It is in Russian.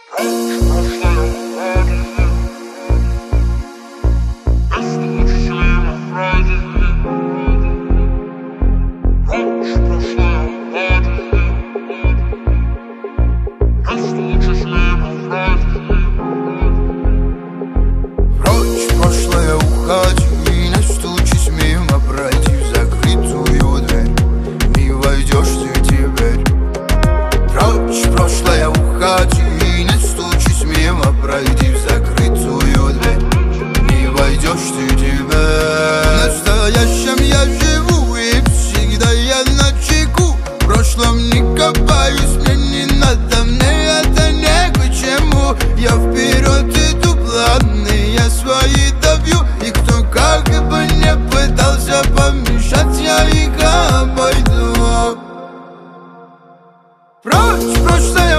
Пройди в закрытую дверь, не войдешь ты теперь. В настоящем я живу и всегда я начеку. В прошлом не копаюсь, мне не надо, мне это не к чему. Я вперед иду, планы я свои добью. И кто как бы не пытался помешать, я их обойду. Прочь прошлое.